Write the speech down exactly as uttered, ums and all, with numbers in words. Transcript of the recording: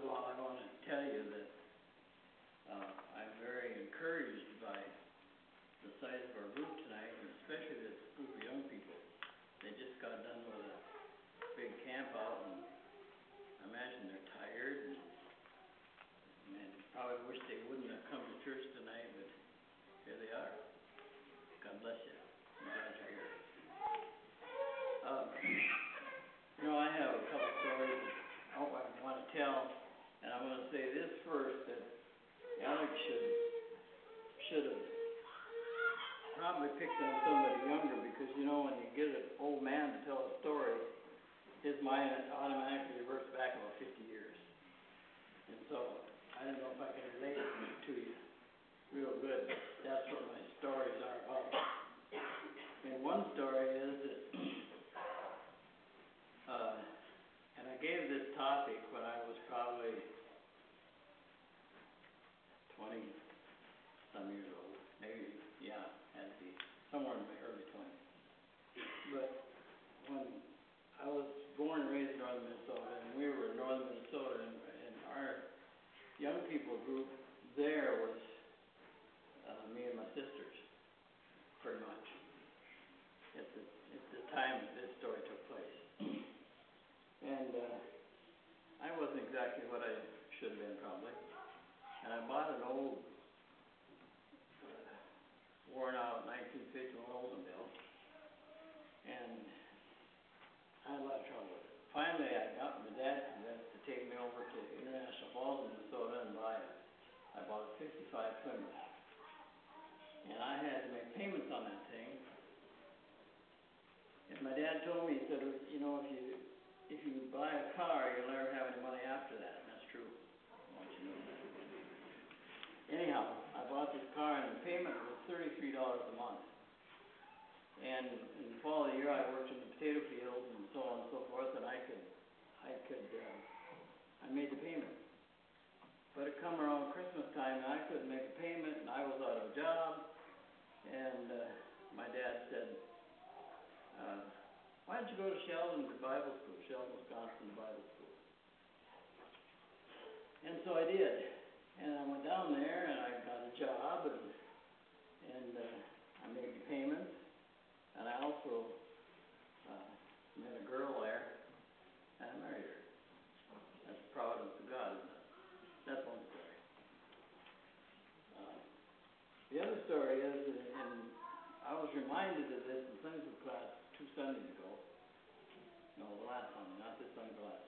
of all, I want to tell you that uh, I'm very encouraged by the size of our group tonight, and especially this group of young people. They just got done with a big camp out, and I imagine they're tired, and, and probably wish they wouldn't have come to church tonight, but here they are. God bless you. I'm glad you're here. Um, you know, I have a couple stories I hope I want to tell, and I'm going to say this first, that Alex should should have probably picked on somebody younger, because you know when you get an old man to tell a story, his mind automatically reverts back about fifty years. And so I don't know if I can relate it to you real good. That's what my stories are about. And one story is that, uh, and I gave this topic when I was probably twenty some years old, maybe, yeah, had to be somewhere in my early twenties. But when I was born and raised in northern Minnesota, and we were in northern Minnesota, and, and our young people group there was uh, me and my sisters, pretty much, at the, at the time that this story took place. And uh, I wasn't exactly what I should have been, probably. And I bought an old, uh, worn out nineteen fifty-one Oldsmobile, and I had a lot of trouble with it. Finally, I got my dad convinced to take me over to International Falls, Minnesota, and buy it. I bought a fifty-five Plymouth, and I had to make payments on that thing. And my dad told me, he said, you know, if you if you buy a car, you'll never have any money after that. And that's true. I want you to know that. Anyhow, I bought this car, and the payment was thirty-three dollars a month. And in the fall of the year, I worked in the potato fields and so on and so forth, and I could, I could, uh, I made the payment. But it come around Christmas time, and I couldn't make a payment, and I was out of a job. And uh, my dad said, uh, why don't you go to Sheldon to Bible school, Sheldon, Wisconsin Bible School? And so I did. And I went down there, and I got a job, and, and uh, I made the payments. And I also uh, met a girl there, and I married her. That's the providence of God, isn't it? That's one story. Uh, the other story is, that, and I was reminded of this in Sunday school class two Sundays ago. No, the last Sunday, not this Sunday, the last